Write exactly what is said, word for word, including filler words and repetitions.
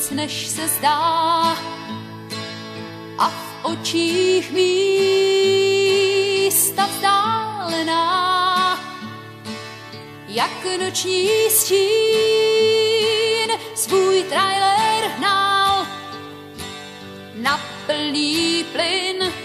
víc, než se zdá. A v očích místa vzdálená, jak noční stín svůj trailer hnal na plný plyn.